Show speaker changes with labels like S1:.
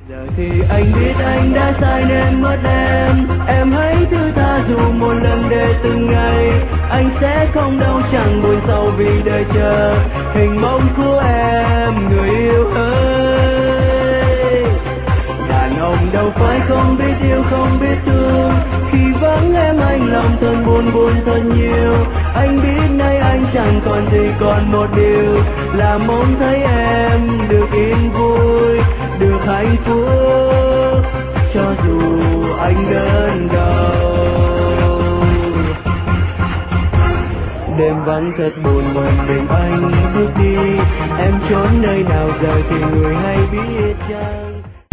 S1: Giờ thì anh biết anh đã sai nên mất em hãy thứ tha dù một lần để từng ngày anh sẽ không đau chẳng buồn sầu vì đợi chờ hình bóng của em người yêu ơi. Đàn ông đâu phải không biết yêu không biết thương, khi vắng em anh lòng thật buồn buồn thật nhiều. Anh biết nay anh chẳng còn gì còn một điều là mong thấy em được yên vui được hạnh phúc cho dù anh đớn đau. Đêm vắng thật buồn một mình anh bước đi, em trốn nơi nào giờ thì người hay biết chăng.